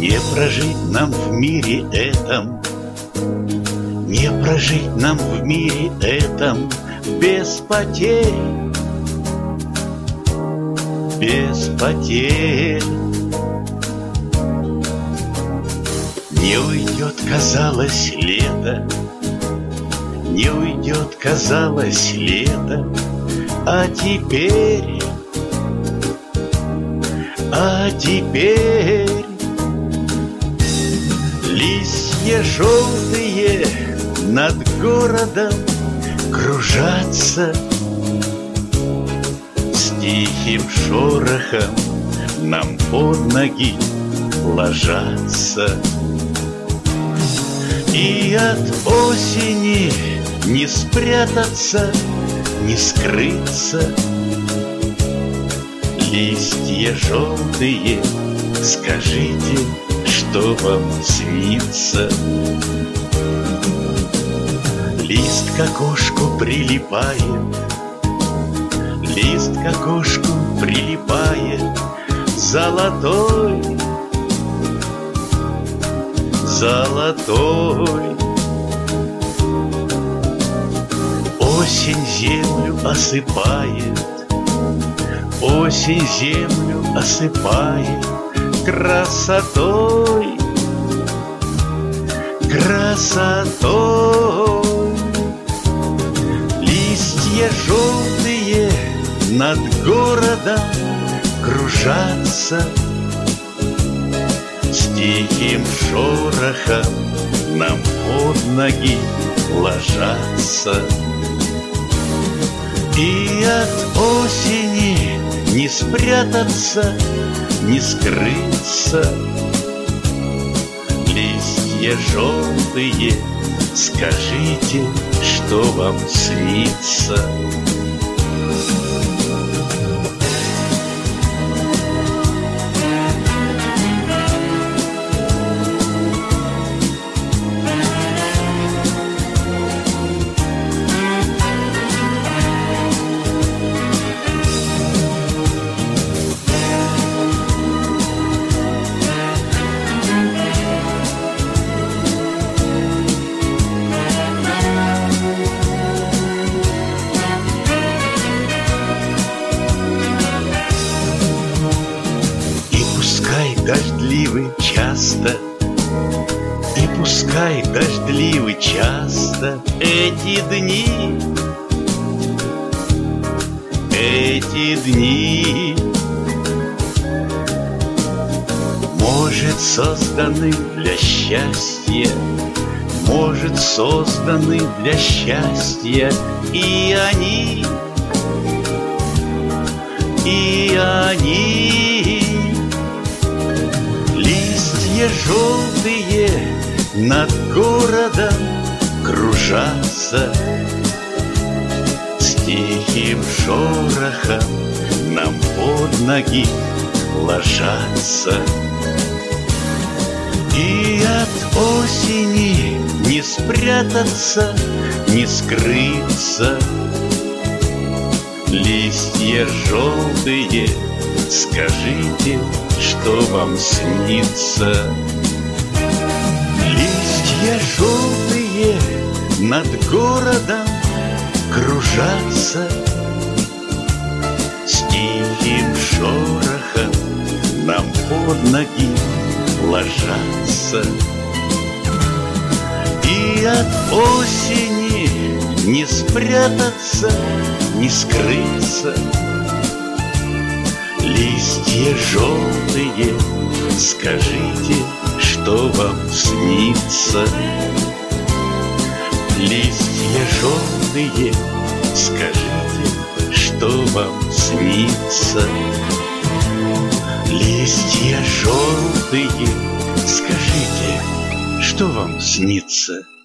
Не прожить нам в мире этом, не прожить нам в мире этом без потерь, без потерь. Не уйдет, казалось, лето, не уйдет, казалось, лето, а теперь листья желтые над городом кружатся, с тихим шорохом нам под ноги ложатся. И от осени не спрятаться, не скрыться. Листья желтые, скажите, что вам снится? Лист к окошку прилипает, лист к окошку прилипает, золотой, золотой. Осень землю осыпает, осень землю осыпает красотой, красотой. Листья желтые над городом кружатся, с тихим шорохом нам под ноги ложатся. И от осени не спрятаться, не скрыться. Листья желтые, скажите, что вам снится? Дождливый часто, и пускай дождливый часто эти дни, может, созданы для счастья, может, созданы для счастья, и они листья желтые над городом кружатся, с тихим шорохом нам под ноги ложатся. И от осени не спрятаться, не скрыться. Листья желтые, скажите, что вам снится? Листья желтые над городом кружатся, с тихим шорохом нам под ноги ложатся. И от осени не спрятаться, не скрыться. Листья желтые, скажите, что вам снится? Листья желтые, скажите, что вам снится? Листья желтые, скажите, что вам снится?